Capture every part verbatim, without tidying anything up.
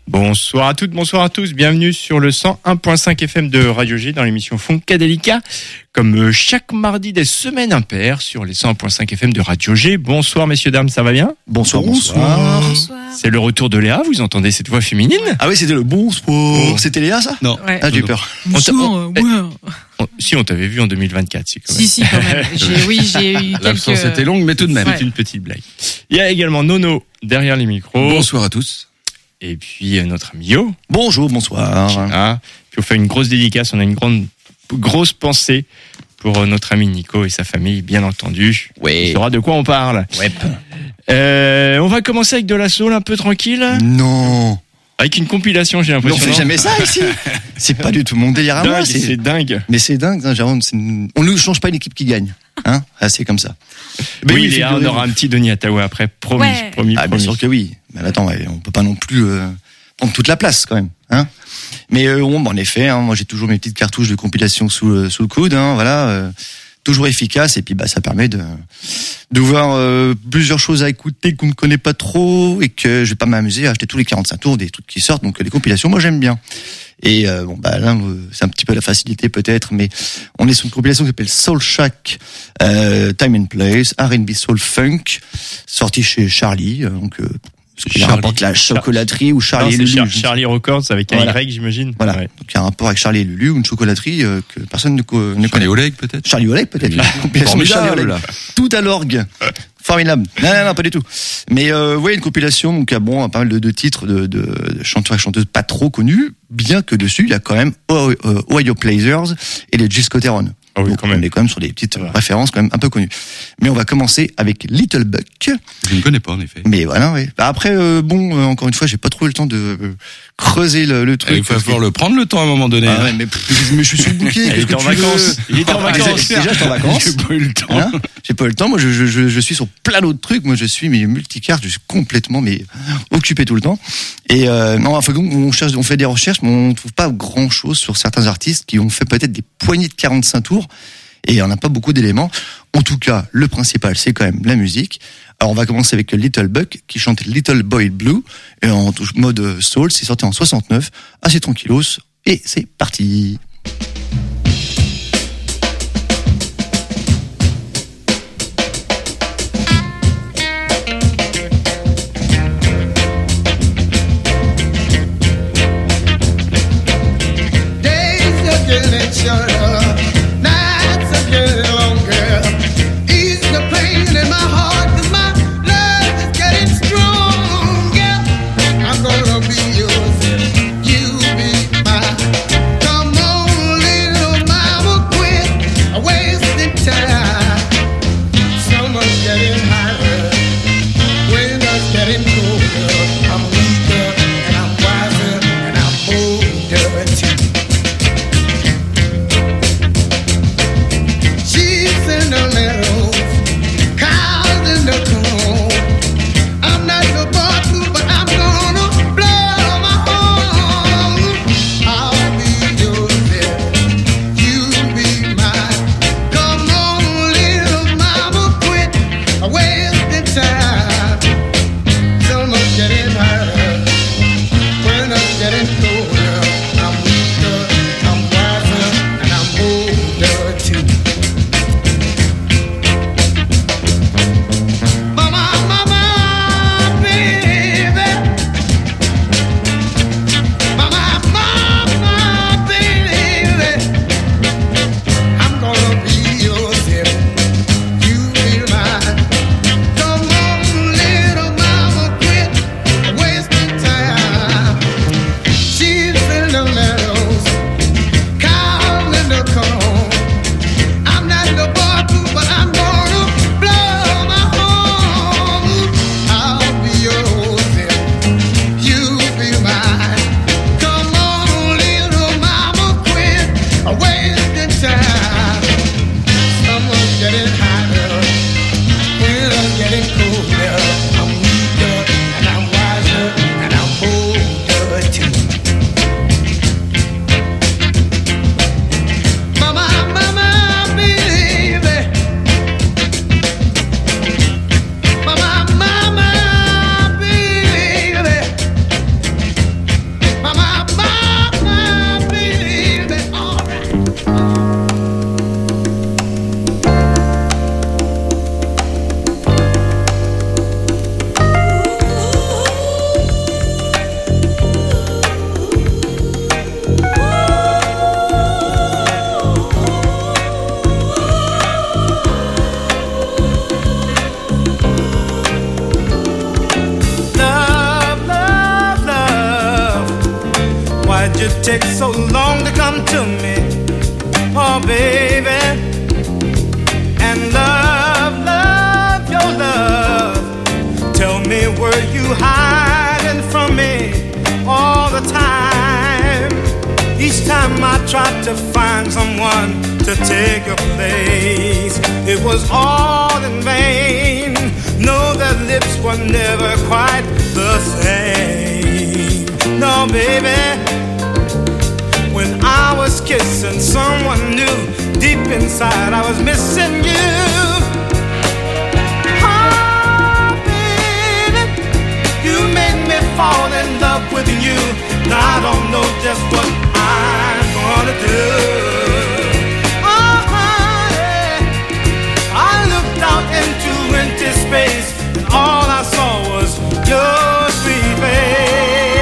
Bonsoir à toutes, bonsoir à tous, bienvenue sur le cent un virgule cinq F M de Radio G dans l'émission Funkadelica, comme chaque mardi des semaines impaires sur les cent un virgule cinq F M de Radio G. Bonsoir messieurs, dames, ça va bien ? Bonsoir, bonsoir. Bonsoir. C'est le retour de Léa, vous entendez cette voix féminine ? Ah oui, c'était le bonsoir. C'était Léa, ça ? Non. Ouais. Ah, j'ai eu peur. Bonsoir, on t'a- ouais. On- Si, on t'avait vu en deux mille vingt-quatre, c'est quand même. Si, si, quand même. J'ai, oui, j'ai eu L'absence quelques... était longue, mais tout de même. Ouais. C'est une petite blague. Il y a également Nono derrière les micros. Bonsoir à tous. Et puis euh, notre ami Yo. Bonjour, bonsoir. Ah, puis on fait une grosse dédicace, on a une grande, grosse pensée pour euh, notre ami Nico et sa famille, bien entendu. Ouais. On saura de quoi on parle. Ouais. Euh, on va commencer avec de la soul un peu tranquille, Non. avec une compilation, j'ai Mais on l'impression. fait non jamais ça ici. C'est pas du tout mon délire à moi. Dingue, C'est... c'est dingue. Mais c'est dingue. hein, genre, c'est une- On ne change pas une équipe qui gagne. Hein ah, c'est comme ça. Mais oui, c'est Léa, on de- aura un petit Denis Atawa après, promis, Ouais. promis, Ah, bien promis. sûr que oui. Mais attends, ouais, on peut pas non plus euh, prendre toute la place quand même. Hein Mais euh, bon, en effet, hein, moi j'ai toujours mes petites cartouches de compilation sous le, sous le coude. Hein, voilà. euh, toujours efficace et puis bah ça permet de de voir euh, plusieurs choses à écouter qu'on ne connaît pas trop et que je vais pas m'amuser à acheter tous les quarante-cinq tours des trucs qui sortent. Donc les compilations, moi j'aime bien. Et euh, bon bah là euh, c'est un petit peu la facilité peut-être, mais on est sur une compilation qui s'appelle Soul Shack euh, Time and Place R and B Soul Funk, sortie chez Charlie. euh, Donc euh, ce qui Charlie. rapporte la chocolaterie ou Charlie Non, et c'est Lulu. Char- je ne sais Charlie Records avec un Voilà. Y, j'imagine. Voilà. Ouais. Donc il y a un rapport avec Charlie et Lulu ou une chocolaterie euh, que personne ne, co- ne Charlie connaît. Oleg, peut-être. Charlie Oleg peut-être. Oui. La compilation de Charlie Oleg. Formidable. Tout à l'orgue. Formidable. Non, non, non, pas du tout. Mais euh, ouais, une compilation donc il y a bon pas mal de, de titres de, de, de chanteurs et chanteuses pas trop connus, bien que dessus il y a quand même Oh- euh, Ohio Players et les Gil Scott-Heron. Ah oui, Donc, quand même. on est quand même sur des petites C'est vrai. références quand même un peu connues. Mais on va commencer avec Little Buck. Je ne connais pas, en effet. Mais voilà, ouais. Bah, après, euh, bon, euh, encore une fois, j'ai pas trop eu le temps de euh, creuser le, le truc. Il va parce que- falloir le prendre le temps à un moment donné. Ah ouais, mais, pff, mais je suis sous le bouquet. Il qu'est-ce était que en tu veux vacances. Il était en Ah, vacances. Déjà, j'étais en vacances. J'ai pas eu le temps. Hein j'ai pas eu le temps. Moi, je, je, je, je suis sur plein d'autres trucs. Moi, je suis mais multicarte. Je suis complètement mais occupé tout le temps. Et euh, non, enfin, on cherche, on fait des recherches, mais on trouve pas grand chose sur certains artistes qui ont fait peut-être des poignées de quarante-cinq tours. Et on n'a pas beaucoup d'éléments. En tout cas, le principal, c'est quand même la musique. Alors, on va commencer avec Little Buck, qui chante Little Boy Blue. Et en mode soul, c'est sorti en soixante-neuf, assez tranquillos. Et c'est parti. Days are getting shorter, nights are getting longer. Ease the pain in my heart 'cause my love is getting stronger. I'm gonna be yours, you be mine. Come on, Why'd you take so long to come to me? Oh, baby. And love, love, your love. Tell me, were you hiding from me all the time? Each time I tried to find someone to take your place, it was all in vain. No, their lips were never quite the same. No, baby. When I was kissing someone new, deep inside I was missing you. Oh, baby, you made me fall in love with you. Now I don't know just what I'm gonna do. Oh, honey, I looked out into empty space, and all I saw was your sweet face.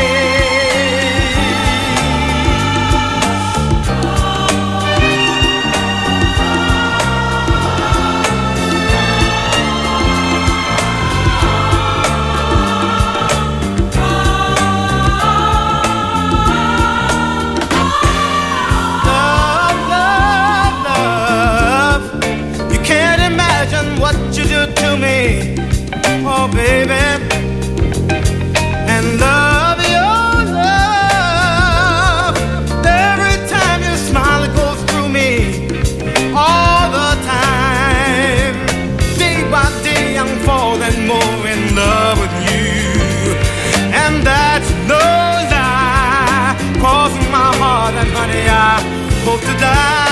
To me, oh baby, and love, your love. Every time you smile, it goes through me all the time. Day by day, I'm falling more in love with you, and that's no lie. Crossing my heart, and honey, I hope to die.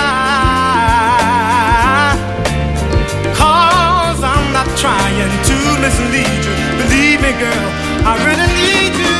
Trying to mislead you. Believe me, girl, I really need you.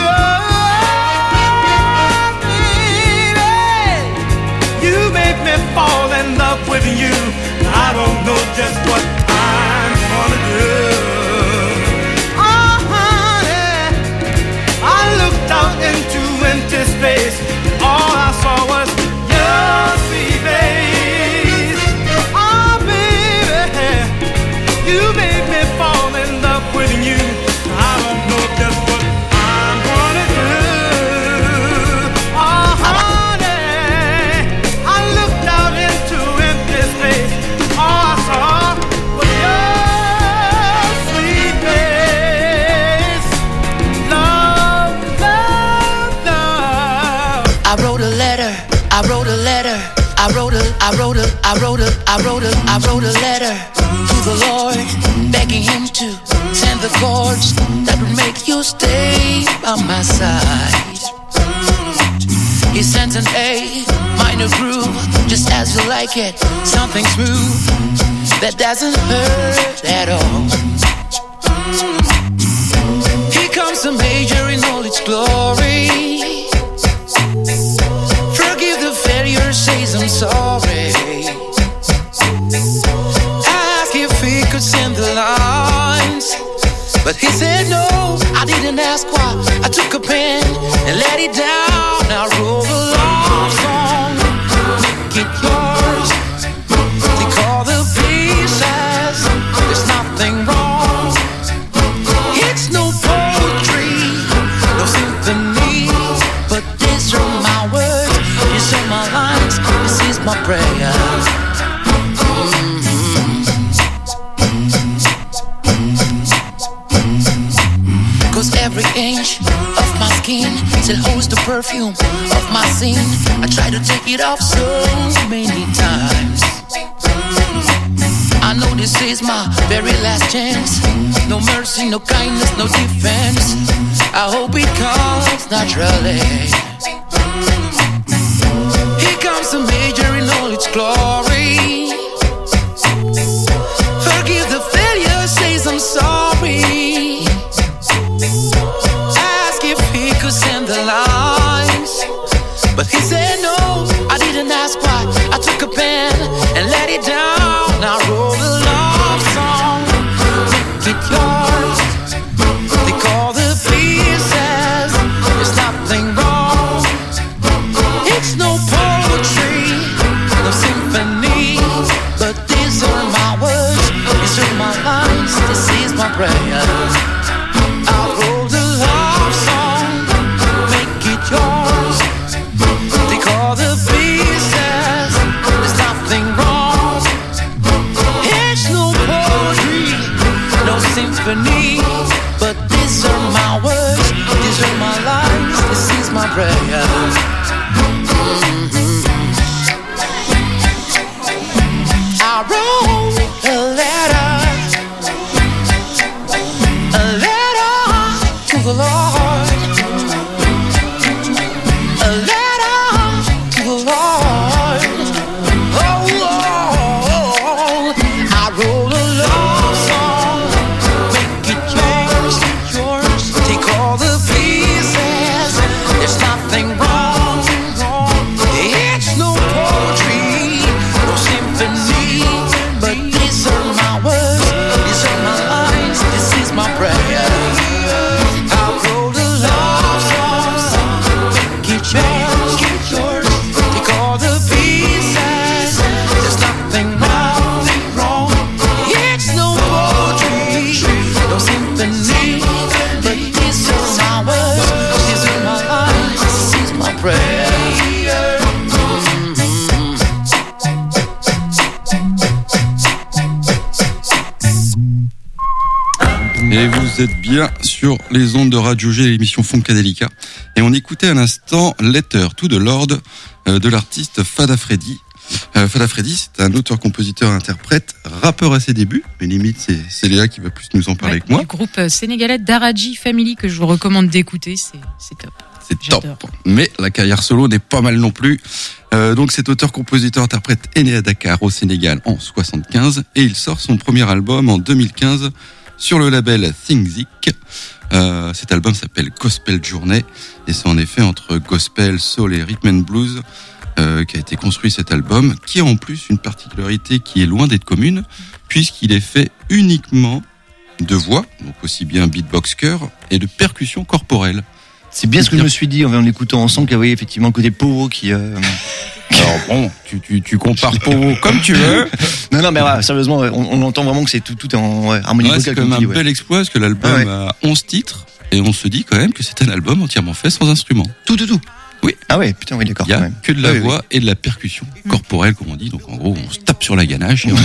Oh, baby, you make me fall in love with you. I don't know just what I'm gonna do. Oh, honey, I looked out into empty space. All I saw was your sweet face. Oh, baby, you made me fall in love with you. I don't know just what I'm gonna do. Oh, honey, I looked out into empty space. All I saw was your sweet face. Love, love, love. I wrote a letter, I wrote a letter, I wrote a, I wrote a, I wrote a, I wrote a, I wrote a letter to the Lord, begging him to send the chords that would make you stay by my side. He sent an A minor groove, just as you like it, something smooth that doesn't hurt at all. Here comes the major in all its glory. Forgive the failure, says I'm sorry. Could send the lines, but he said no. I didn't ask why. I took a pen and let it down. I wrote a love song, make it yours. Take all the pieces, there's nothing wrong. It's no poetry, no symphony, but these are my words, these are my lines, this is my prayer. Every inch of my skin still holds the perfume of my sin. I try to take it off so many times. I know this is my very last chance. No mercy, no kindness, no defense. I hope it comes naturally. Here comes the major in all its glory. Forgive the failure, says I'm sorry. Send the lines, but he said no. I didn't ask why. I took a pen and let it down. I wrote a love song, make it yours. Take all the pieces, there's nothing wrong. It's no poetry, no symphony, but these are my words, these are my lines, this is my prayer. I wrote a love song, make it yours. symphony, but these are my words, these are my lines, this is my prayer. Mm-hmm. I wrote a letter, a letter to the Lord, a letter to the Lord. Oh, oh, I wrote a love song, make it yours, yours. Take all the pieces, there's nothing wrong, wrong. It's no poetry, no symphony, but these are my words, these are my lines, this is my prayer. I wrote a love song, make it yours, yours. Take all the pieces, there's nothing wrong, wrong. It's no poetry, no symphony, but these are my words, these are my lines, this is my prayer. Et vous êtes bien sur les ondes de Radio G, l'émission Funkadelica. Et on écoutait à l'instant Letter to the Lord euh, de l'artiste Fada Freddy. Euh, Fada Freddy, c'est un auteur, compositeur, interprète, rappeur à ses débuts. Mais limite, c'est, c'est Léa qui va plus nous en parler Ouais, que moi. Du groupe euh, sénégalais Daraji Family que je vous recommande d'écouter, c'est, c'est top. C'est J'adore. top. Mais la carrière solo n'est pas mal non plus. Euh, donc cet auteur, compositeur, interprète est né à Dakar, au Sénégal, en soixante-quinze. Et il sort son premier album en deux mille quinze sur le label Thingzik. Euh, cet album s'appelle Gospel Journey. Et c'est en effet entre gospel, soul et rhythm and blues euh, qu'a été construit cet album, qui a en plus une particularité qui est loin d'être commune, puisqu'il est fait uniquement de voix, donc aussi bien beatbox chœur, et de percussions corporelles. C'est bien ce que je me suis dit en écoutant ensemble qu'il y avait effectivement le côté Powo qui. Euh... Alors bon, tu, tu, tu compares Powo comme tu veux. Non, non, mais ouais, sérieusement, on, on entend vraiment que c'est tout, tout est en ouais, harmonie Ouais, vocale. c'est quand même comme un tu dis, ouais. bel exploit parce que l'album Ah ouais. a onze titres et on se dit quand même que c'est un album entièrement fait sans instrument. Tout, tout, tout. Oui. Ah ouais, putain, oui, d'accord. Il y a quand même. que de la Oui, oui. voix et de la percussion corporelle, comme on dit. Donc en gros, on se tape sur la ganache. Et on... Non,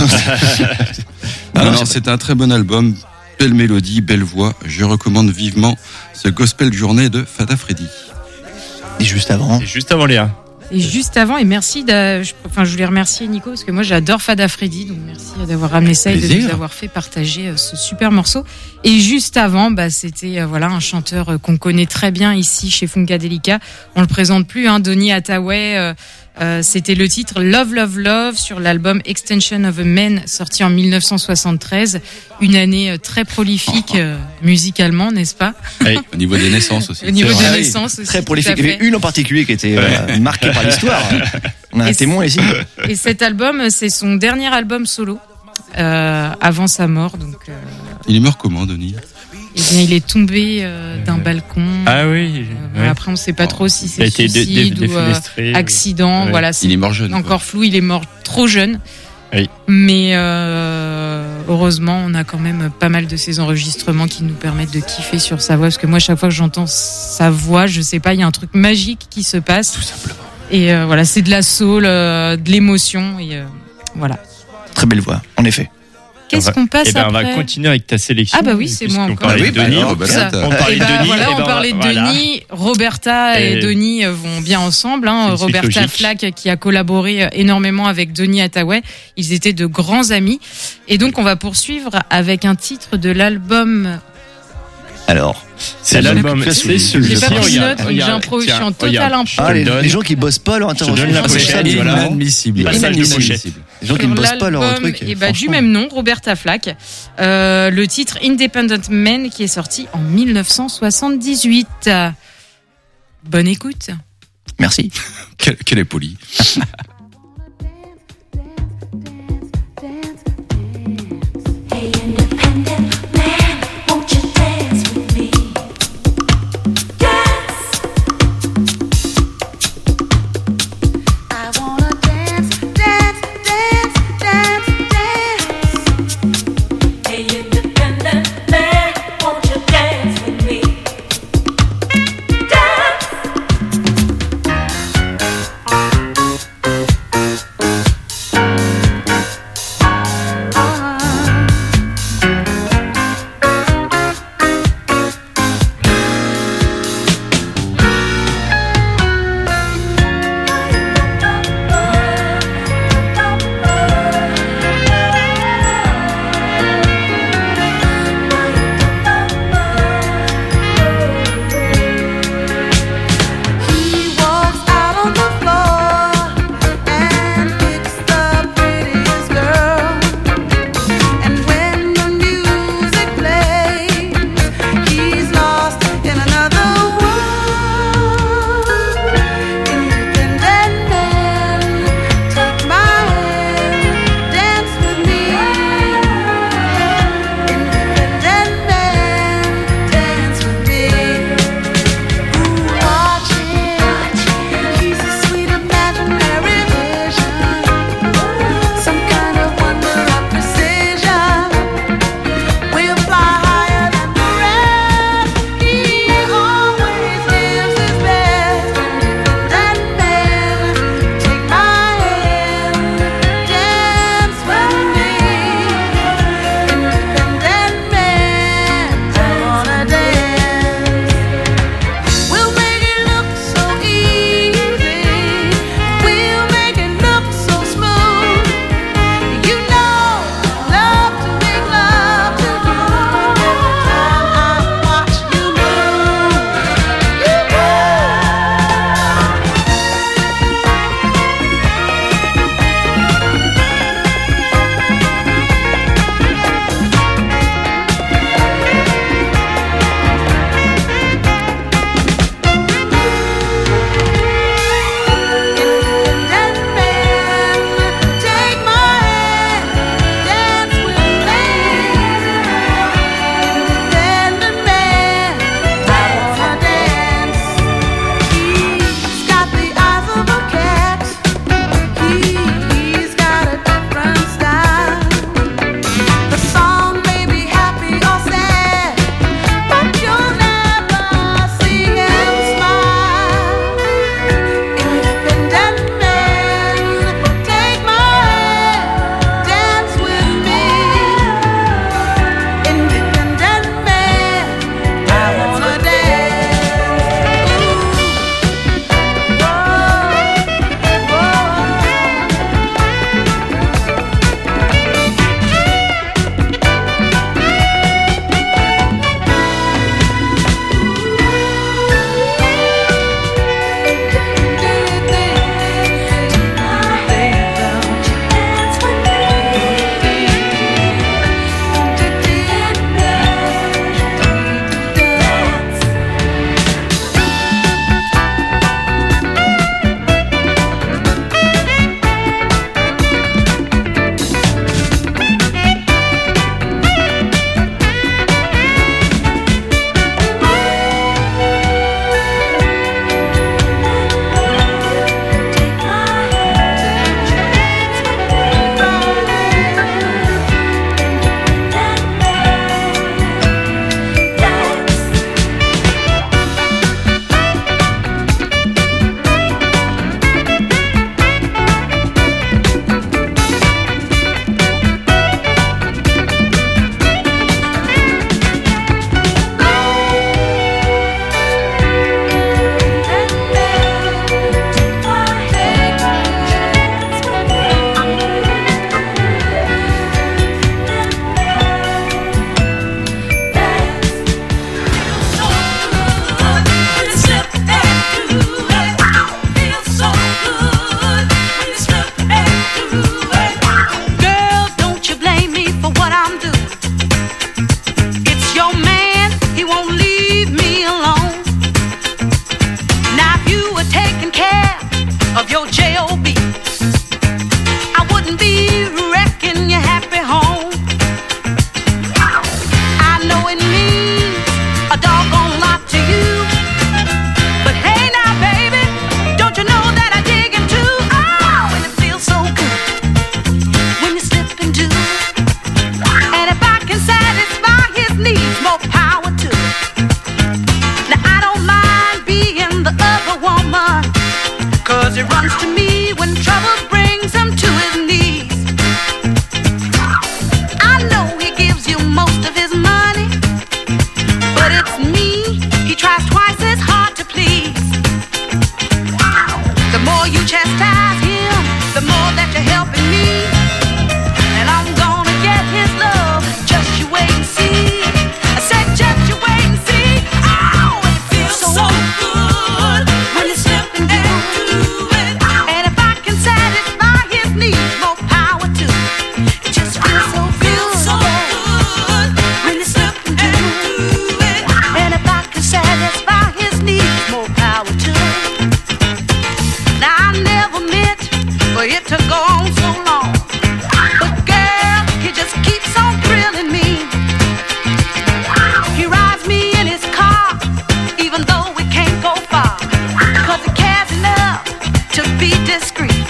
non, non, non, c'est c'est un très bon album. Belle mélodie, belle voix. Je recommande vivement ce Gospel Journée de Fada Freddy. Et juste avant. Et juste avant Léa. Et juste avant, et merci, d'a- je, enfin, je voulais remercier Nico, parce que moi j'adore Fada Freddy, donc merci d'avoir ramené ça et de Plaisir. nous avoir fait partager euh, ce super morceau. Et juste avant, bah, c'était euh, voilà un chanteur euh, qu'on connaît très bien ici chez Funkadelica. On le présente plus, hein, Donny Hathaway. Euh, euh, c'était le titre Love Love Love sur l'album Extension of a Man, sorti en dix-neuf cent soixante-treize. Une année euh, très prolifique euh, musicalement, n'est-ce pas? Au niveau des naissances aussi. Au niveau C'est des vrai. naissances aussi. Très tout prolifique. à Il y avait fait. une en particulier qui était euh, marquée par l'histoire. On a un Et témoin ici. Et cet album, c'est son dernier album solo, euh, avant sa mort. Donc, euh, Il est mort comment, Denis? eh bien, il est tombé euh, d'un balcon. Ah oui. Euh, ouais. Après, on ne sait pas trop si Il a c'est été dé- dé- suicide ou euh, défenestré. accident. Ouais. Voilà, Il c'est est mort jeune. quoi. encore flou. Il est mort trop jeune. Oui. Mais euh, heureusement, on a quand même pas mal de ces enregistrements qui nous permettent de kiffer sur sa voix. Parce que moi, chaque fois que j'entends sa voix, je sais pas, il y a un truc magique qui se passe. Tout simplement. Et euh, voilà, c'est de la soul, euh, de l'émotion. Et euh, voilà. Très belle voix, en effet. Qu'est-ce On va- qu'on passe Eh ben, on va après continuer avec ta sélection. Ah bah oui, c'est moi puisqu'on encore. parlait Ah oui, de bah Denis. alors, bah Ça. là, On t'as- parlait Eh de ben, Denis. voilà, eh ben, on parlait de voilà. Denis, Roberta et, Et- Denis vont bien ensemble. Hein. C'est une suite Roberta logique. Flack qui a collaboré énormément avec Donny Hathaway. Ils étaient de grands amis. Et donc on va poursuivre avec un titre de l'album. Alors. C'est l'album, J'ai c'est pas celui-ci. J'ai pas pris Regarde, note, donc regarde, j'improvise, je suis tiens, en total regarde, impro. je te Ah, le les, donne. les gens qui bossent pas leur intervention. donne la Ah, c'est ça, pochette, voilà. Inadmissible. Passe à la Inadmissible. pochette. Les gens qui Sur ne bossent pas leur l'album, truc. et bah, du franchement. même nom, Roberta Flack. Euh, le titre Independent Man qui est sorti en dix-neuf cent soixante-dix-huit. Bonne écoute. Merci. Quel, quel est poli. Hey, independent man, won't you dance with me? Dance. I wanna dance, dance, dance, dance, dance. Hey, independent man, won't you dance with me? Dance. 'cause he runs to me when trouble brings him to his knees. I know he gives you most of his money, but it's me he tries twice as hard to please. The more you chastise him, the more that you're helping me. And I'm gonna get his love, just you wait and see. I said just you wait and see. Oh, it feels so, so good when you slip and do it. And if I can satisfy his needs, more power to it. It just feels so good, so good when you slip and do it. And if I can satisfy his needs, more power to it. Now I never meant for it to go on so long, but girl, he just keeps on thrilling me. He rides me in his car, even though we can't go far, 'cause he cares enough to be discreet.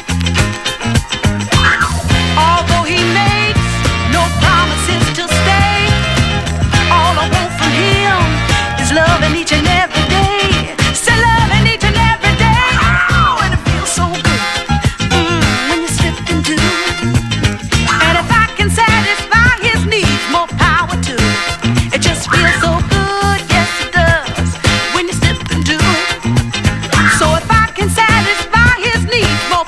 Although he makes no promises to stay, all I want from him is loving each and every day. Still loving each and every day. Oh, and it feels so good mm, when you slip and do it. And if I can satisfy his needs, more power to it. It just feels so good, yes it does, when you slip and do it. So if I can satisfy his needs, more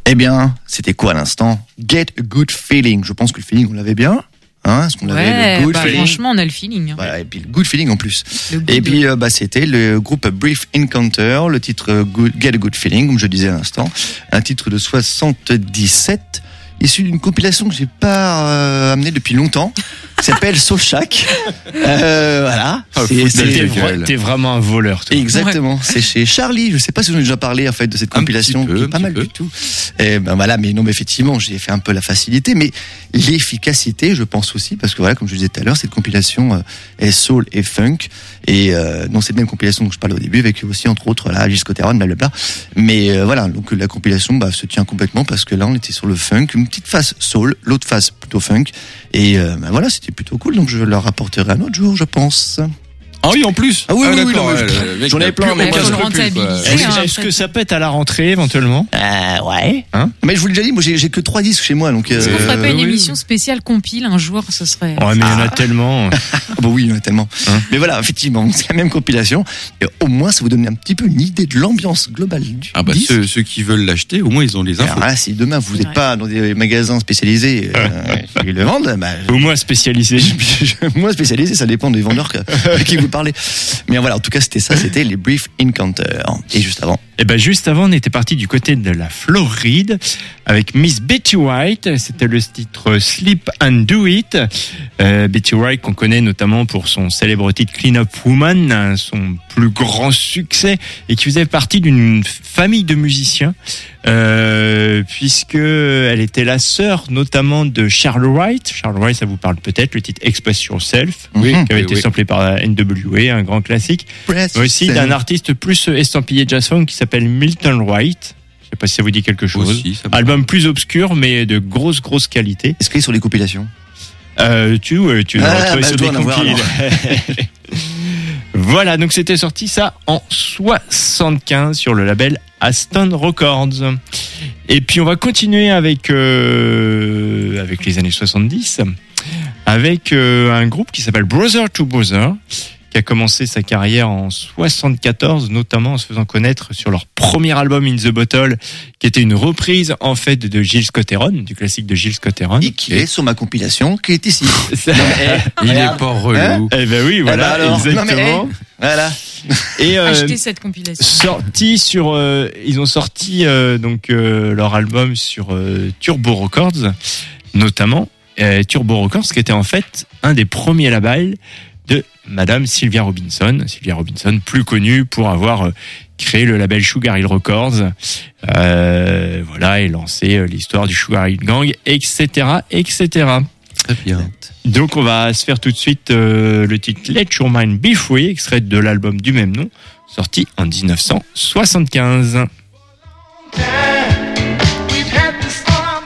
Eh bien, c'était quoi à l'instant? Get a Good Feeling. Je pense que le feeling, on l'avait bien. Hein, est-ce qu'on avait Ouais, le good bah, feeling? franchement, on a le feeling. hein. Voilà, et puis le good feeling en plus. Le good- Et puis euh, bah c'était le groupe Brief Encounter, le titre euh, good, Get a Good Feeling, comme je disais à l'instant, un titre de soixante-dix-sept, issu d'une compilation que j'ai pas euh, amenée depuis longtemps, qui s'appelle Soul Shack. Euh, voilà. Ah, C'est- faut c'est- te T'es, gueule. vra- t'es vraiment un voleur, toi. Exactement, c'est chez Charlie. Je sais pas si j'en ai déjà parlé en fait de cette Un compilation, petit peu, qui est un pas petit mal peu. du tout. Et ben voilà, mais non, mais effectivement, j'ai fait un peu la facilité, mais l'efficacité, je pense aussi, parce que voilà, comme je disais tout à l'heure, cette compilation euh, est soul et funk, et euh, non, cette même compilation dont je parlais au début, avec aussi entre autres là, Gilles Scott-Heron, blablabla. Mais euh, voilà, donc la compilation bah, se tient complètement parce que là, on était sur le funk, une petite face soul, l'autre face plutôt funk, et euh, ben voilà, c'était plutôt cool. Donc je leur rapporterai un autre jour, je pense. Ah oui, en plus. Ah oui, oui, oui, d'accord, non, mais ouais, je- le mec j'en ai n'a plein, plus mais aucun faut le scrupule, quoi. rentabiliser. Est-ce, hein, est-ce après. que ça pète à la rentrée éventuellement? Euh, ouais. Hein Mais je vous l'ai déjà dit, moi j'ai, j'ai que trois disques chez moi, donc. Est-ce qu'on euh, ferait pas une oui. émission spéciale compile un jour? Ce serait. Ouais, mais il y en a tellement. Ah bah oui, il y en a tellement. Hein Mais voilà, effectivement, c'est la même compilation. Et au moins, ça vous donne un petit peu une idée de l'ambiance globale du Ah bah disque. ceux, ceux qui veulent l'acheter, au moins ils ont les Alors infos. là, si demain vous n'êtes Ouais. pas dans des magasins spécialisés euh, qui le vendent, bah, Au moins spécialisé. moi spécialisé, ça dépend des vendeurs que, à qui vous parlez. Mais voilà, en tout cas, c'était ça, c'était les Brief Encounter. Et juste avant, Et ben juste avant, on était parti du côté de la Floride avec Miss Betty White. C'était le titre Sleep and Do It. Euh, Betty White qu'on connaît notamment pour son célèbre titre Clean Up Woman, hein, son plus grand succès, et qui faisait partie d'une famille de musiciens, euh, puisque elle était la sœur notamment de Charles Wright. Charles Wright, ça vous parle peut-être, le titre Express Yourself, Oui, qui avait oui, été oui. samplé par N W A, un grand classique. Press Mais aussi Send. d'un artiste plus estampillé jazz funk qui s'appelle Milton Wright. Je sais pas si ça vous dit quelque chose. Aussi, ça me- Album plus obscur mais de grosse grosse qualité. Est-ce qu'il est sur les compilations? Euh, tu ouais, tu dois Ah, le retrouver bah, sur je dois des en avoir, compiles. Voilà, donc c'était sorti ça en soixante-quinze sur le label Aston Records. Et puis on va continuer avec euh, avec les années soixante-dix avec euh, un groupe qui s'appelle Brother to Brother, qui a commencé sa carrière en soixante-quatorze, notamment en se faisant connaître sur leur premier album In the Bottle, qui était une reprise en fait de Gilles Scott-Heron, du classique de Gilles Scott-Heron. Et qui est sur ma compilation qui est ici. Ça- Il est Regarde. pas relou. Eh ben oui, voilà, Eh ben alors, exactement. non, mais, Voilà. Et euh, Acheter cette compilation. sorti sur, euh, ils ont sorti euh, donc euh, leur album sur euh, Turbo Records, notamment euh, Turbo Records, qui était en fait un des premiers labels de Madame Sylvia Robinson. Sylvia Robinson, plus connue pour avoir euh, créé le label Sugar Hill Records, euh, voilà, et lancé euh, l'histoire du Sugar Hill Gang, et cetera, et cetera. Très bien. Donc on va se faire tout de suite euh, le titre Let Your Mind Be Free, extrait de l'album du même nom, sorti en dix-neuf cent soixante-quinze. We've had the storm.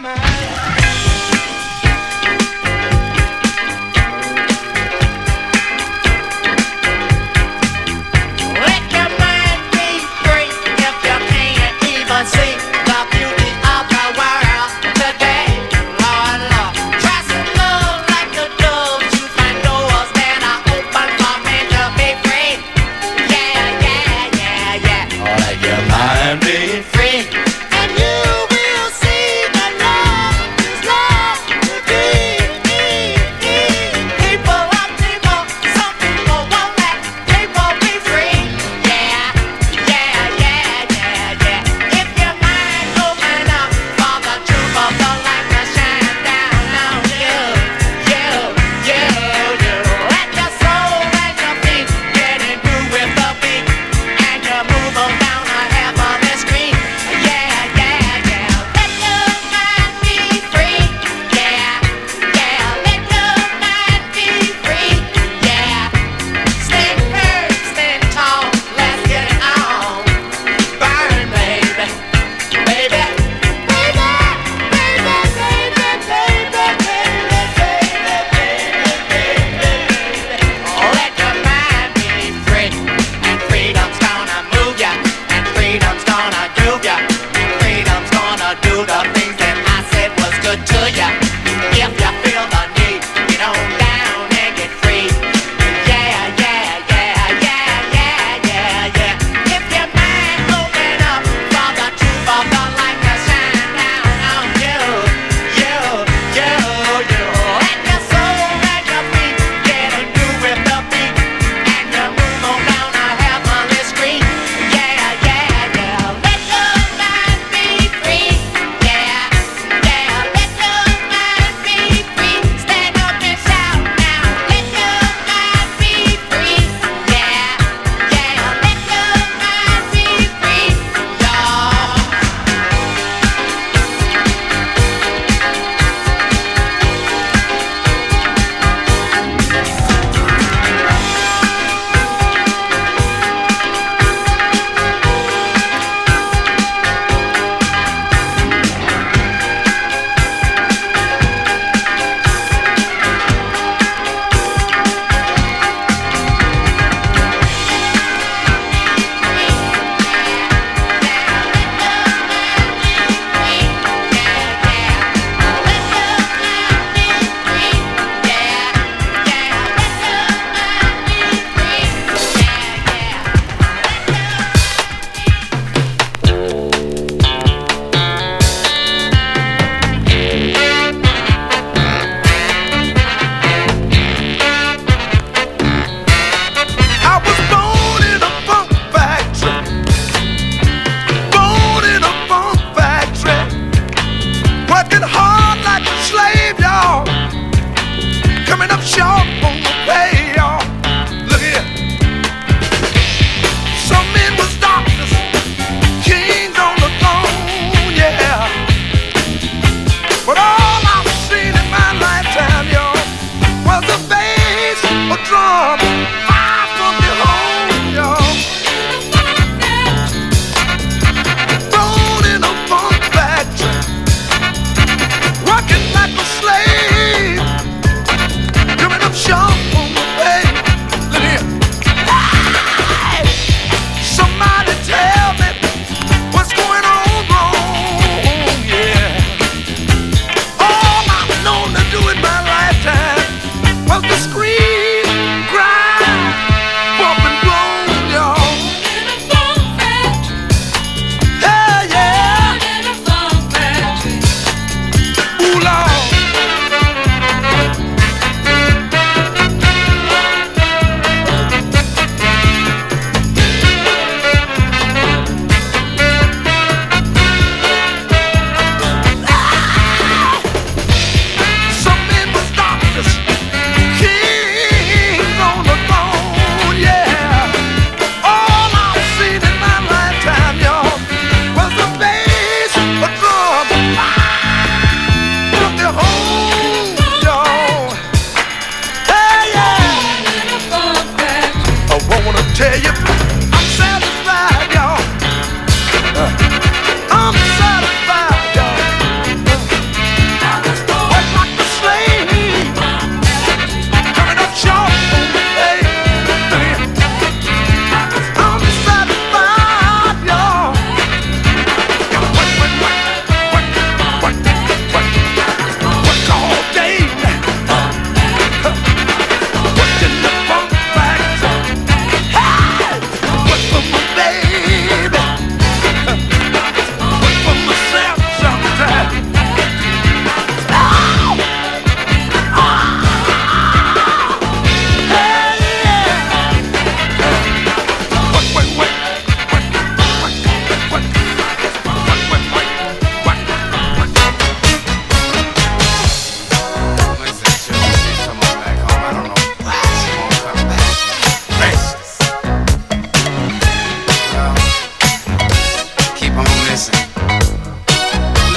Let your mind be free if you can't even see the beauty of the world today. Lord, Lord, try some love like the doves. You find doors that are open for men to be free. Yeah, yeah, yeah, yeah. Let your mind be Free. And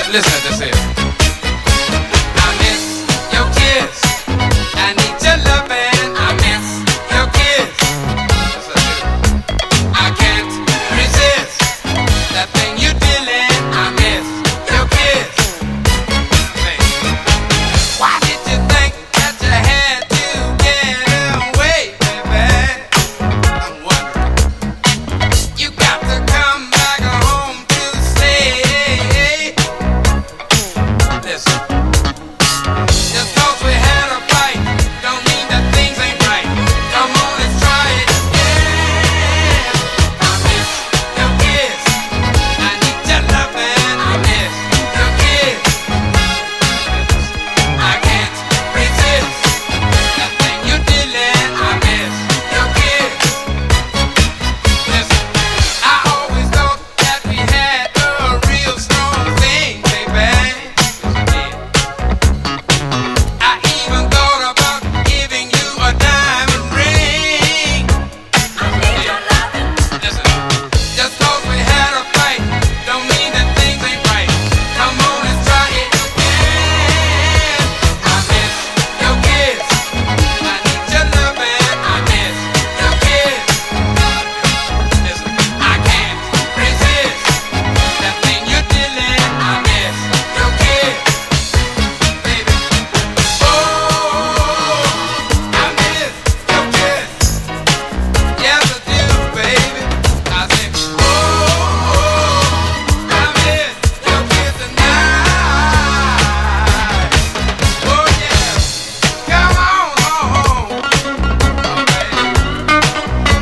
Listen to this here. I miss your kiss. I need your loving. I miss your kiss. I can't resist that thing you're dealing. I miss your kiss. Why did you think that you had to get away, baby? I'm wondering. You got to come back home to stay. Listen, just 'cause we had a fight don't mean that things ain't right. Come on, let's try it again. I miss your kiss. I need your loving. I miss your kiss. I can't resist that thing you're dealing. I miss your kiss. Listen, I always thought that we had a real strong thing, baby. I even thought about giving you a diamond ring. Listen, just 'cause we had a fight don't mean that things ain't right. Come on, let's try it again. I miss your kiss. I need your loving. I miss your kiss. Listen, I can't resist that thing you're dealing. I miss your kiss, baby. Oh, I miss your kiss. Yes, I do, baby. I say, oh, I miss your kiss tonight. Oh yeah, come on home, oh baby.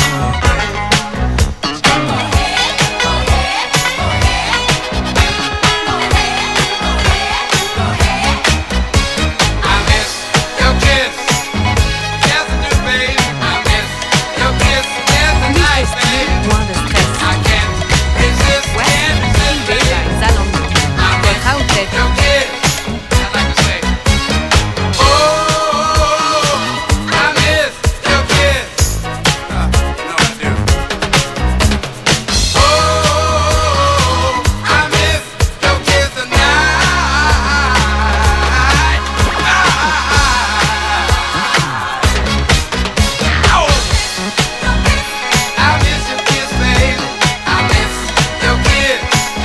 I miss your kiss. Yes, I do, baby. I miss your kiss. Yes, tonight, baby. Moins de stress. I can't resist, can't resist, Suivez baby. les alentours. I miss Votre outlet. your kiss. I like to say, oh, I miss your kiss. Uh, you know I do. Oh, I miss your kiss tonight. Ah. Oh. I miss your kiss, baby. I miss your kiss.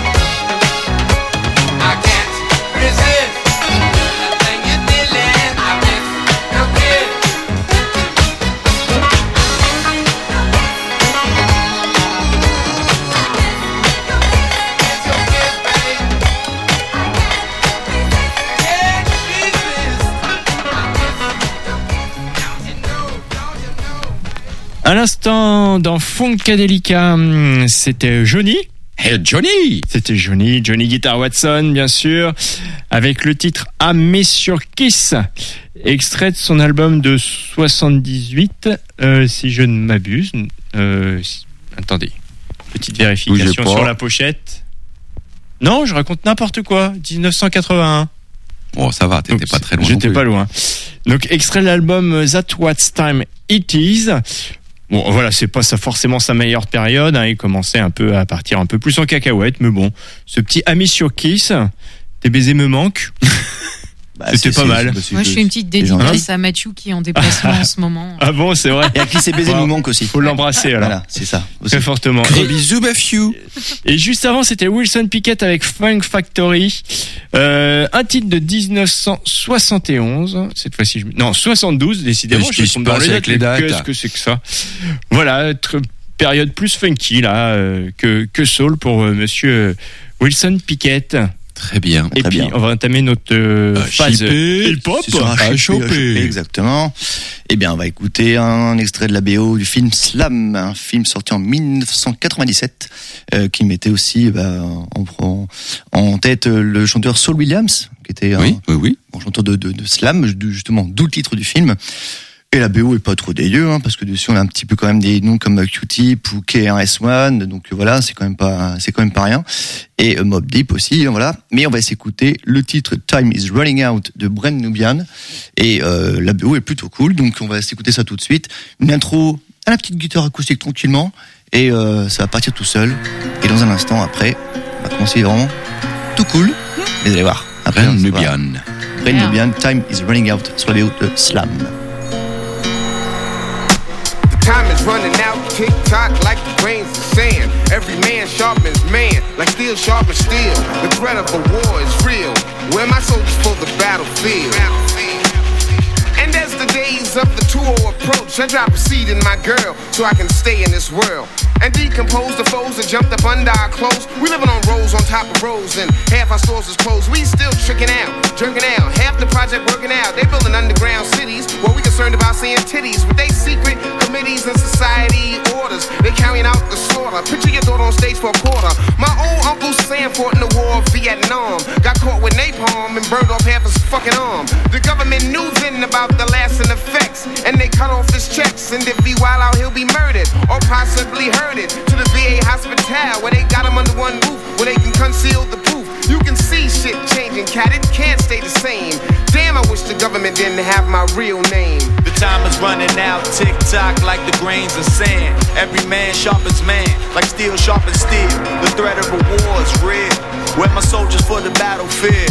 I can't resist that thing you're dealing. I miss your kiss. Miss your kiss, baby. Can't resist. I miss your kiss. Don't you know? Don't you know? À l'instant, dans Funkadelica, hum, c'était Johnny. Hey Johnny! C'était Johnny, Johnny Guitar Watson, bien sûr, avec le titre I Miss Your Kiss, extrait de son album de soixante-dix-huit, euh, si je ne m'abuse. Euh, si- Attendez, petite vérification Bougez pas. sur la pochette. Non, je raconte n'importe quoi, dix-neuf cent quatre-vingt-un. Oh, ça va, t'étais Donc, pas très loin. J'étais non plus. pas loin. Donc, extrait de l'album That's What Time It Is. Bon, voilà, c'est pas ça forcément sa meilleure période. Hein, il commençait un peu à partir un peu plus en cacahuète, mais bon, ce petit Ami sur Kiss, tes baisers me manquent. Bah, C'était c'est- pas c'est- mal. c'est- Moi, je fais une petite les gens- dédicace à Mathieu qui est en déplacement en ce moment. Ah bon, c'est vrai. Et à qui ses baisers Wow. nous manquent aussi. Faut l'embrasser alors. Voilà, c'est ça. aussi. Très fortement. Gros Et, bisous, Matthew! et juste avant, c'était Wilson Pickett avec Funk Factory. Euh, un titre de dix-neuf cent soixante et onze. Cette fois-ci, je... non, soixante-douze, décidément. Qu'est-ce qui je se tombe dans passe les avec dates. les dates Qu'est-ce que c'est que ça? Voilà, tr- période plus funky, là, euh, que, que soul pour euh, monsieur euh, Wilson Pickett. Très bien. Et Très puis, bien. on va entamer notre euh, Ah, phase chippé. hip-hop. C'est sur un à chippé, choper. à choper, exactement. Eh bien, on va écouter un extrait de la B O du film Slam, un film sorti en mille neuf cent quatre-vingt-dix-sept, euh, qui mettait aussi bah, en, en, en tête euh, le chanteur Saul Williams, qui était un Oui, oui, oui. bon chanteur de, de, de Slam, justement, d'où le titre du film. Et la B O est pas trop dégueu, hein, parce que dessus on a un petit peu quand même des noms comme Q-Tip ou K R S One, donc voilà, c'est quand même pas, c'est quand même pas rien. Et euh, Mobb Deep aussi, hein, voilà. Mais on va s'écouter le titre Time Is Running Out de Brent Nubian, et euh, la B O est plutôt cool, donc on va s'écouter ça tout de suite. Une intro à la petite guitare acoustique tranquillement, et euh, ça va partir tout seul. Et dans un instant après, on va commencer vraiment tout tout cool. Mais vous allez voir. Après, Ren on se Nubian. voit. Ren Nubian, Time is running out sur les hautes de Slam. Time is running out, tick tock like the grains of sand. Every man sharpens man, like steel sharpens steel. The threat of a war is real. Where my soldiers for the battlefield. And as the days of the tour approach, I drop a seed in my girl so I can stay in this world and decompose the foes that jumped up under our clothes. We living on rows on top of rows, and half our stores is closed. We still tricking out, drinking out, half the project working out. They building underground cities while we concerned about seeing titties with they secret committees and society orders. They carrying out the slaughter. Picture your daughter on stage for a quarter. My old Uncle Sam fought in the war of Vietnam, got caught with napalm and burned off half his fucking arm. The government knew then about the lasting effects, and they cut off his checks. And if he wild out, he'll be murdered or possibly herded to the V A hospital where they got him under one roof, where they can conceal the proof. You can see shit changing, cat, it can't stay the same. Damn, I wish the government didn't have my real name. The time is running out, tick tock like the grains of sand. Every man sharpens man, like steel sharpens steel. The threat of a war is real. Where my soldiers for the battlefield.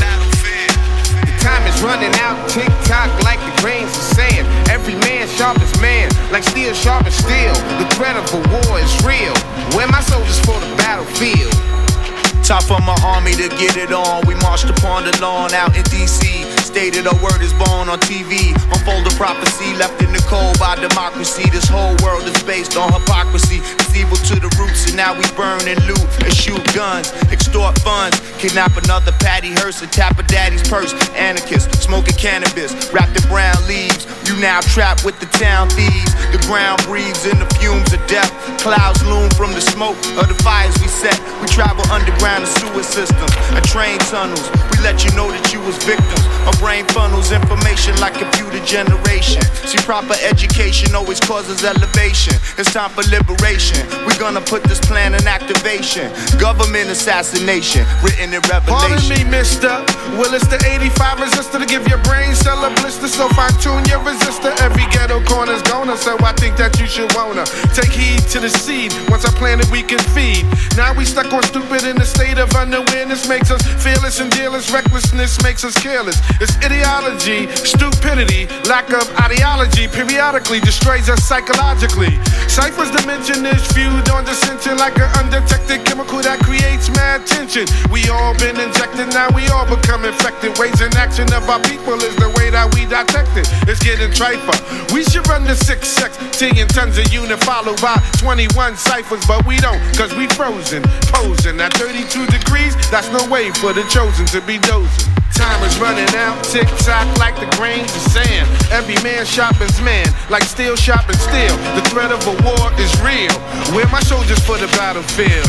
Time is running out, tick tock like the grains of sand. Every man sharpens man, like steel sharpens steel. The threat of a war is real. Where my soldiers for the battlefield. Time for my army to get it on. We marched upon the lawn out in D C. Stated our word is born on T V. Unfold a prophecy left in the cold by democracy. This whole world is based on hypocrisy. It's evil to the roots, and now we burn and loot and shoot guns, extort funds, kidnap another Patty Hearst and tap a daddy's purse. Anarchists smoking cannabis wrapped in brown leaves. You now trapped with the town thieves. The ground breathes in the fumes of death. Clouds loom from the smoke of the fires we set. We travel underground the sewer systems and train tunnels. We let you know that you was victims. Our brain funnels information like computer generation. See, proper education always causes elevation. It's time for liberation. We're gonna put this plan in activation. Government assassination written in Revelation. Pardon me, mister. Well, it's the eighty-five resistor to give your brain cell a blister. So fine tune your resistor. Every ghetto corner's gonna. So I think that you should wanna take heed to the seed. Once I plant it, we can feed. Now we stuck on stupid in the state of unawareness. Makes us fearless and dealers. Recklessness makes us careless. It's ideology, stupidity, lack of ideology. Periodically destroys us psychologically. Cypher's dimension is viewed on dissension like an undetected chemical that creates mad tension. We all been injected, now we all become infected. Ways in action of our people is the way that we detect it. It's getting triper. We should run the six sextillion tons of unit followed by twenty-one ciphers, but we don't, cause we frozen, posing at thirty-two degrees. That's no way for the chosen to be dozing. Time is running out, tick tock like the grains of sand. Every man sharpens man, like steel sharpens steel. The threat of a war is real. Where my soldiers for the battlefield.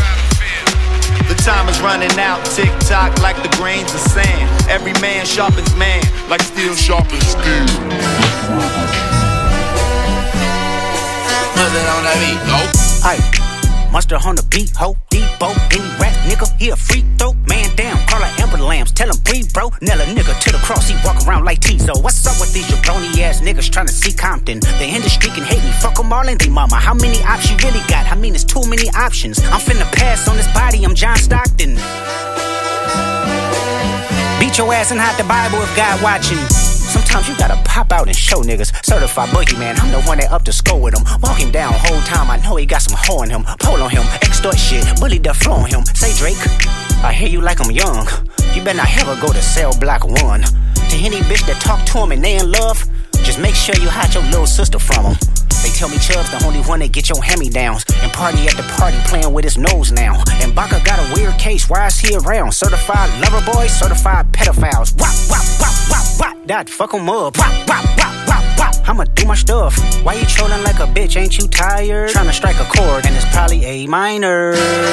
The time is running out, tick tock like the grains of sand. Every man sharpens man, like steel sharpens steel. Mother on that beat, go. Aye, monster on the beat, ho, Debo, any rap nigga, he a free throw, man down, call her Amber Lambs, tell him breathe, bro, nail a nigga to the cross, he walk around like Tizo. What's up with these jabroni ass niggas trying to see Compton? The industry can hate me, fuck them all and they mama. How many options you really got? I mean, it's too many options. I'm finna pass on this body, I'm John Stockton. Beat your ass and hide the Bible if God watching. Sometimes you gotta pop out and show niggas. Certified boogeyman, I'm the one that up to score with him. Walk him down whole time, I know he got some hoe in him. Pull on him, extort shit, bully the flow on him. Say Drake, I hear you like I'm young. You better not ever go to cell block one. To any bitch that talk to him and they in love, just make sure you hide your little sister from him. They tell me Chubb's the only one that get your hand-me-downs. And party at the party playing with his nose now. And Baka got a weird case, why is he around? Certified lover boys, certified pedophiles. Wop, wop, wop, wop, wop. That fuck him up. Wop, wop, wop, wop, wop. I'ma do my stuff. Why you trolling like a bitch, ain't you tired? Trying to strike a chord and it's probably A minor.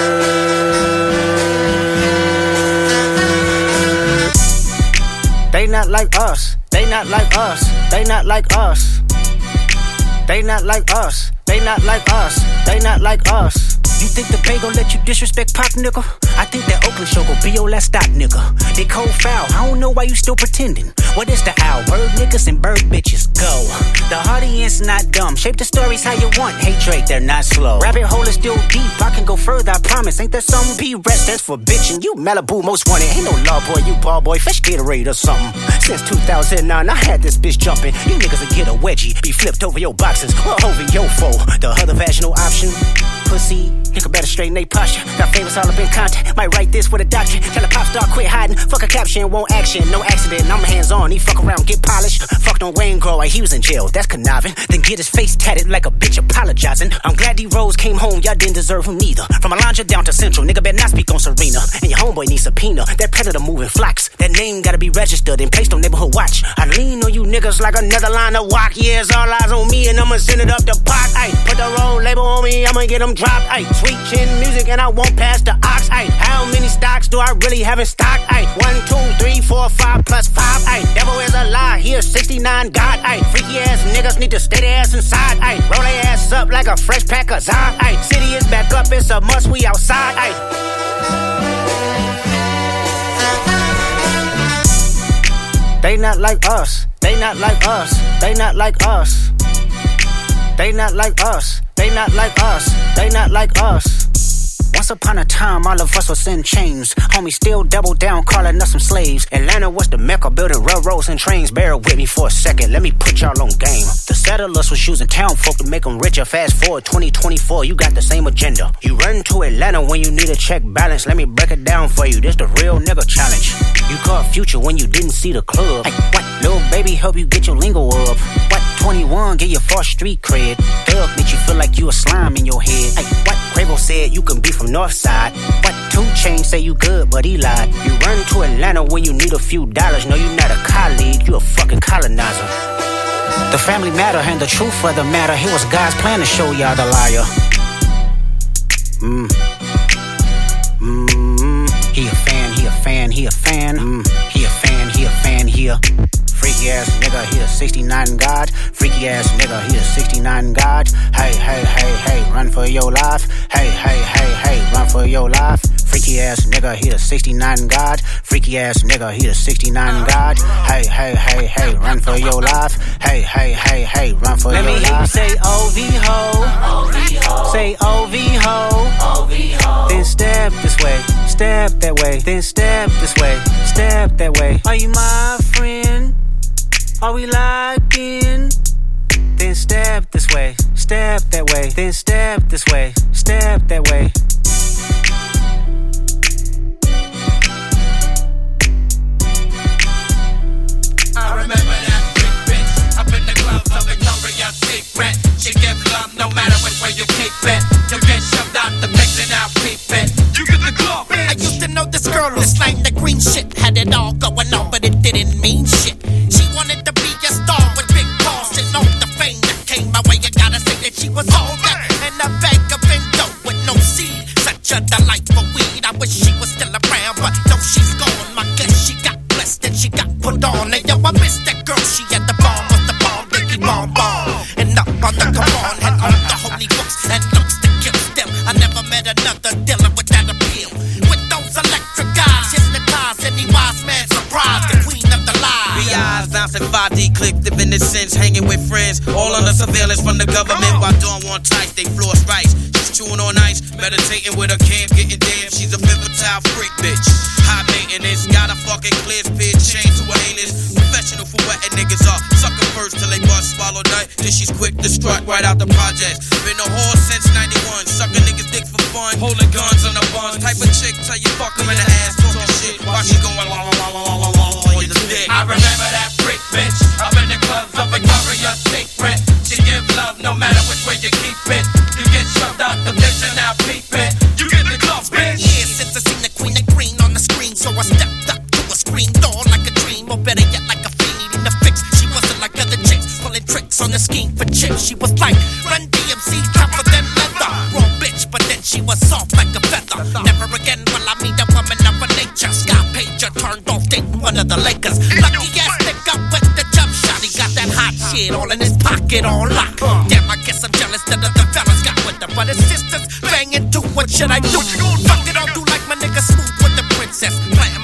They not like us. They not like us. They not like us. They not like us, they not like us, they not like us. You think the Bay gon' let you disrespect Pop, nigga? I think that Oakland show gon' be your last stop, nigga. They cold foul, I don't know why you still pretending. What is the owl? Bird niggas and bird bitches, go. The audience not dumb, shape the stories how you want. Hey Drake, they're not slow. Rabbit hole is still deep, I can go further, I promise. Ain't there some B-rest that's for bitching? You Malibu most wanted, ain't no law boy, you ball boy, fish Gatorade or something. Since two thousand nine, I had this bitch jumping. You niggas will get a wedgie, be flipped over your boxes, or over your foe. The other vaginal option, pussy, nigga better straighten they posture. Got famous all up in contact, might write this with a doctrine. Tell a pop star quit hiding, fuck a caption, won't action. No accident, I'm hands on, he fuck around, get polished. Fucked on Wayne Grow, he was in jail, that's conniving. Then get his face tatted like a bitch apologizing. I'm glad D-Rose came home, y'all didn't deserve him neither. From Alondra down to Central, nigga better not speak on Serena. And your homeboy needs subpoena, that predator moving flocks. That name gotta be registered and placed on neighborhood watch. I lean on you niggas like another line of walk. Yeah, it's all eyes on me and I'ma send it up the pot. Ay, put the road label on me, I'ma get them dropped. Ay, sweet chin music and I won't pass the ox. Ay, how many stocks do I really have in stock? Ay, one, two, three, four, five plus five. Ay, devil is a lie, here's sixty-nine God. Ay, freaky ass niggas need to stay their ass inside. Ay, roll their ass up like a fresh pack of Zod. Ay, city is back up, it's a must, we outside. Ay. They not like us, they not like us, they not like us. They not like us, they not like us, they not like us. Once upon a time, all of us was in chains. Homie still double down, calling us some slaves. Atlanta was the mecca, building railroads and trains. Bear with me for a second, let me put y'all on game. The settlers was using town folk to make them richer. Fast forward twenty twenty-four, you got the same agenda. You run to Atlanta when you need a check balance. Let me break it down for you, this the real nigga challenge. You caught Future when you didn't see the club. Ay, what? Little baby help you get your lingo up. What? twenty-one, get your false street cred. Thug make you feel like you a slime in your head. Ay, what? Quavo said you can be from Northside. What? two Chainz say you good, but he lied. You run to Atlanta when you need a few dollars. No, you not a colleague, you a fucking colonizer. The family matter and the truth for the matter. It was God's plan to show y'all the liar. Mm. Mm. He a fan, he a fan, he a fan. Mm. He a fan, he a fan, he a freaky ass nigga, he a sixty-nine God. Freaky ass nigga, he a sixty-nine God. Hey, hey, hey, hey, run for your life. Hey, hey, hey, hey, run for your life. Freaky ass nigga, he a sixty-nine God. Freaky ass nigga, he a sixty-nine God. Hey, hey, hey, hey, run for your life. Hey, hey, hey, hey, run for your life. Let me hear you say O V ho. Say O V ho. Then step this way, step that way. Then step this way, step that way. Are you my friend? Are we locked in? Then step this way, step that way. Then step this way, step that way. I remember that big bitch up in the clubs of Victoria's Secret. She give love no matter which way you keep it. You get shoved out the mix and now peep it. You get the club, bitch. I used to know this girl who slang the green shit. Had it all going on, but it didn't mean shit. She wanted to be a star with big balls and all the fame that came my way. You gotta say that she was all that and a bag of endo with no seed. Such a delightful weed. I wish she was still around, but no, she's gone. My guess she got blessed and she got put on. And yo, I miss that girl. She had the bomb, was the bomb, Biggie bomb bomb. And up on the Quran had all the holy books and looks to kill them. I never met another dealer with that appeal. With those electric guys, hypnotized any wise man surprised. The queen of the lie. B I's bouncing five D click, dipping the sense, hanging with friends, all under surveillance from the government. While doing one tight, they floss rice. She's chewing on ice, meditating with her camp, getting damn. She's a pivotal freak bitch. High maintenance, got a fucking clear speed, chain to her anus. Professional for wetting niggas up. Sucker first till they bust, swallow nut. Then she's quick to strut right out the projects. Been a whore since ninety-one, sucking niggas dick for fun, holding guns on the buns. Type of chick tell you fuck him in the ass, talking shit while she going la la la la la la la on your dick. I remember that freak bitch up in the clubs of Victoria's Secret. She give love no matter which way you keep it. You get shoved out the bitch and now peep it. You get the club, bitch. Yeah, since I seen the queen of green on the screen, so I stepped up to a screen door like a dream, or better yet like a fiend needing a fix. She wasn't like other chicks, pulling tricks on the scheme for chips. She was like Run D M C, tougher than leather. Raw bitch, but then she was soft like a feather. Never again will I meet a woman of her nature. Scott Pager turned off dating one of the Lakers. Lucky ass nigga with the jump shot. He got that hot shit all in his pocket, all locked. Damn, I guess I'm jealous that other fellas got with her, but his sisters banging too. What should I do? Fuck it, I'll do like my nigga Smooth with the princess. Planting my seed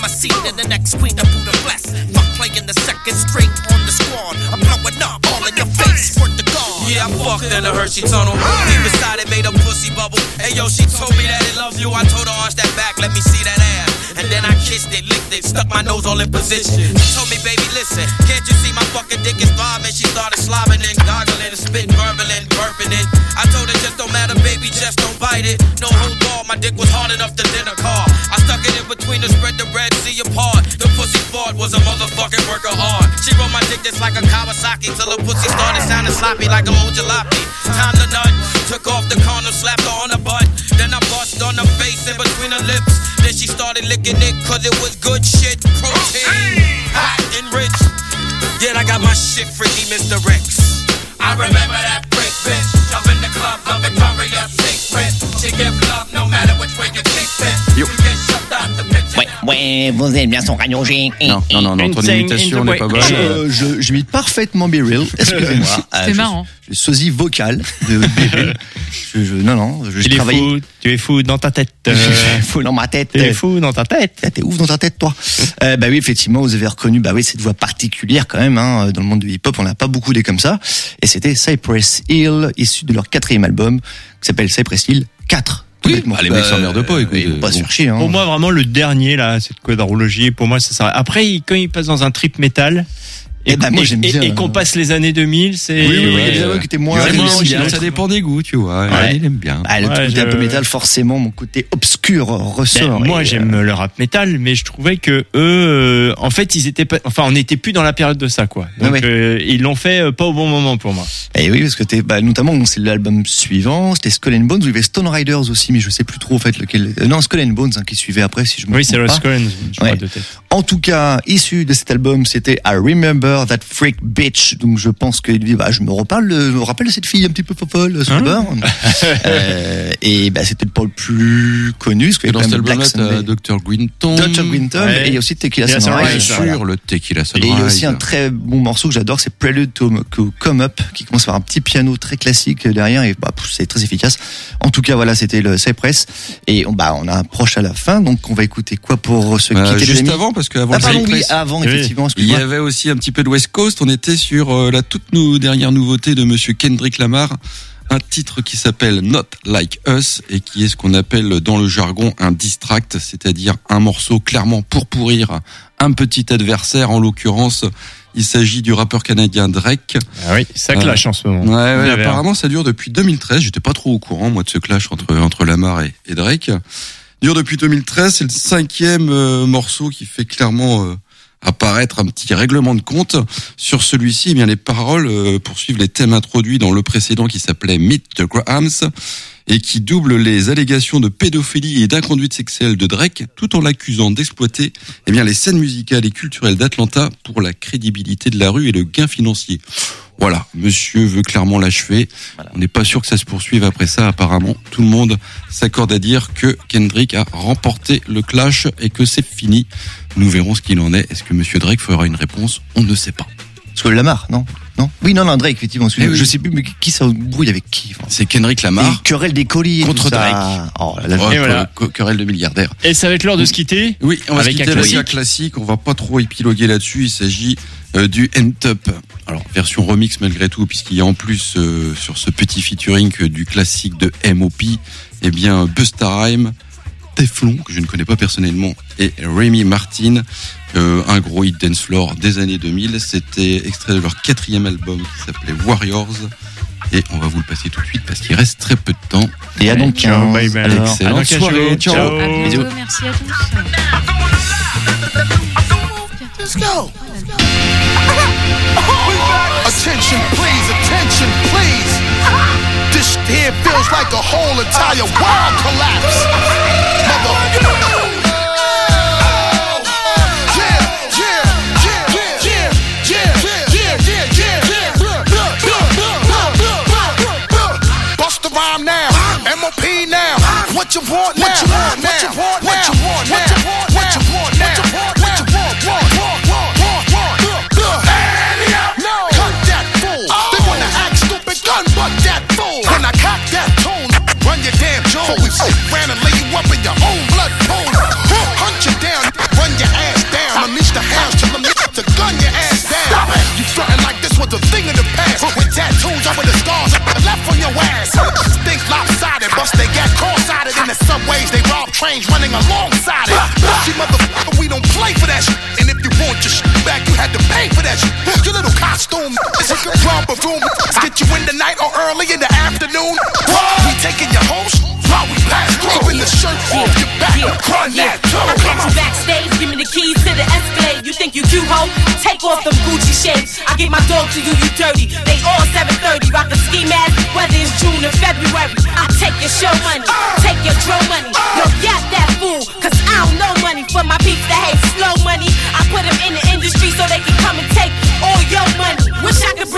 and the next queen of Buddha bless. Fuck playing the second string on the squad. I'm blowing up all in your face. Worth the guard. Yeah, I fucked in the Hershey tunnel. Deep inside it made a pussy bubble. Hey yo, she told me that it loves you. I told her arch that back, let me see that ass. And then I kissed it, licked it, stuck my nose all in position. She told me, baby, listen, can't you see my fucking dick is throbbing? She started slobbing and goggling and spitting, burbling, burping it. I told her just don't matter, baby, just don't bite it. No hold ball, my dick was hard enough to dinner car. I stuck it in between to spread the Red Sea apart. The pussy fart was a motherfucking work of art. She rode my dick just like a Kawasaki till her pussy started sounding sloppy like a old jalopy. Time to nut, took off the condom, slapped her on the butt. Then I bust on her face in between her lips. Then she started licking it cause it was good shit. Protein, hot and rich. Yeah, I got my shit freaky, Mister Rex. I remember that freak bitch. Jump in the club, love Victoria's Secret. She give love no matter which way you kick it. You get shoved out the picture. Ouais, ouais, vous êtes bien son Radio G. Non, non, non, non, ton imitation n'est pas bonne. Je, je, je m'imite parfaitement Be Real. Excusez-moi. C'est marrant. Le sosie vocal de Be Real. Je, je, non, non, je, je Il est travaille. fou, tu es fou dans ta tête. Je suis fou dans ma tête. Tu es fou dans ta tête. T'es ouf dans ta tête, toi. euh, bah oui, effectivement, vous avez reconnu, bah oui, cette voix particulière quand même, hein, dans le monde du hip-hop, on n'a pas beaucoup des comme ça. Et c'était Cypress Hill, issu de leur quatrième album, qui s'appelle Cypress Hill quatre. Oui, bah, les mecs s'emmerdent pas, écoute. Ils vont pas se chercher, hein. Pour moi, vraiment, le dernier, là, cette quadrologie, pour moi, ça sert. Après, il- quand il passe dans un trip metal, et, Eh ben, moi, et- j'aime et- bien, et qu'on euh, passe les années deux mille, c'est. Oui, oui, oui, il y a des albums qui étaient moins Ouais, réussis, moi, hein. j'ai- Ça dépend des goûts, tu vois. Ouais. Il aime bien. Ah, le Ouais, côté je- un peu métal, forcément, mon côté obscur ressort. Ben, moi, Et, j'aime euh, le rap metal, mais je trouvais que eux, euh, en fait, ils étaient pas, enfin, on n'était plus dans la période de ça, quoi. Donc, Ouais, ouais. euh, ils l'ont fait euh, pas au bon moment pour moi. Et oui, parce que t'es, bah, notamment, bon, c'est l'album suivant, c'était Skull and Bones, où il y avait Stone Riders aussi, mais je sais plus trop, en fait, lequel, euh, non, Skull and Bones, hein, qui suivait après, si je me Oui, c'est trompe Russ pas. Collins, je crois, Ouais. de tête. En tout cas, issu de cet album, c'était I Remember That Freak Bitch. Donc je pense qu'il dit, bah, je me reparle, je me rappelle de cette fille un petit peu folle sur le bar. euh, et bah, c'était pas le plus connu, parce qu'il y Et a dans quand cet même Black album-là, t'as Sunday. docteur Gwynton. docteur Gwynton, Ouais. et il y a aussi Tequila Tequila Sunrise. Sunrise, voilà. Sur le Tequila Et Sunrise. il y a aussi un très bon morceau que j'adore, c'est Prelude to to Come Up, qui commence par un petit piano très classique derrière, et bah, c'est très efficace. En tout cas, voilà, c'était le Cypress, et on, bah, on approche à la fin, donc on va écouter quoi pour se Euh, quitter les juste amis avant, parce qu'avant Ah le pardon, oui, Cypress, avant, Oui. effectivement, il y excuse-moi. avait aussi un petit peu de West Coast. On était sur euh, la toute nou- dernière nouveauté de Monsieur Kendrick Lamar, un titre qui s'appelle Not Like Us et qui est ce qu'on appelle dans le jargon un diss tract, c'est-à-dire un morceau clairement pour pourrir un petit adversaire. En l'occurrence, il s'agit du rappeur canadien Drake. Ah oui, ça clash en ce moment. Ouais, ouais, Vous avez apparemment ça dure depuis deux mille treize. J'étais pas trop au courant moi de ce clash entre entre Lamar et, et Drake. Dure depuis deux mille treize. C'est le cinquième euh, morceau qui fait clairement euh, apparaître un petit règlement de compte. Sur celui-ci, eh bien les paroles euh, poursuivent les thèmes introduits dans le précédent qui s'appelait Meet the Grahams et qui double les allégations de pédophilie et d'inconduite sexuelle de Drake, tout en l'accusant d'exploiter eh bien les scènes musicales et culturelles d'Atlanta pour la crédibilité de la rue et le gain financier. Voilà, monsieur veut clairement l'achever. Voilà. On n'est pas sûr que ça se poursuive après ça, apparemment. Tout le monde s'accorde à dire que Kendrick a remporté le clash et que c'est fini. Nous verrons ce qu'il en est. Est-ce que monsieur Drake fera une réponse? On ne sait pas. Parce que Lamar, non? Non? Oui, non, non, Drake, effectivement. Eh oui. Je sais plus, mais qui ça brouille avec qui? Enfin, C'est Kendrick Lamar. et querelle des colis et contre tout ça. Drake. Oh, là, là, Oh, Et voilà. que- querelle de milliardaires. Et ça va être l'heure de se quitter. Oui, on va Avec se un quitter avec classique. un classique. On va pas trop épiloguer là-dessus. Il s'agit euh, du N-Top. Alors, version remix malgré tout, puisqu'il y a en plus euh, sur ce petit featuring que du classique de M O P, eh bien Busta Rhymes, Teflon, que je ne connais pas personnellement, et Remy Martin, euh, un gros hit dance floor des années deux mille. C'était extrait de leur quatrième album qui s'appelait Warriors. Et on va vous le passer tout de suite parce qu'il reste très peu de temps. Et à donc Ciao, quinze. bye bye. Alors, Excellente à dans quinze soirée. jours. Ciao. Ciao. À Bisous. bientôt, merci à tous. Let's go. Attention, please, attention, please. This here feels like a whole entire world collapse. Mother. Yeah, yeah, yeah, yeah, yeah, yeah, yeah, yeah, yeah. Bust the rhyme now, M O P now. What you want now? What you want now? What you want now? What you want now? What you want now? What you want now? What you want? Want, want, want, want, want. No, cut that fool. They wanna act stupid, gun butt that fool. When I cock that tune, run your damn Jones. Ran and lay you up in your own blood pool. Hunt you down, run your ass down. trains running alongside it. See, motherfucker, we don't play for that shit. And if you want your shit back, you had to pay for that shit. Your little costume, it's a drama room. Get you in the night or early in the afternoon. We taking your homes while we pass through. Keeping the shirt off your back. Run that too. I catch you backstage, give me the keys to the Escalade. You think you cute, ho? Take off them Gucci shades. I get my dog to you, you dirty. They all seven thirty, rock a ski mask, whether it's June or February. I take your show money, take your drum money. Yo, yap that fool, cause I don't know money. For my peeps that hate slow money, I put them in the industry.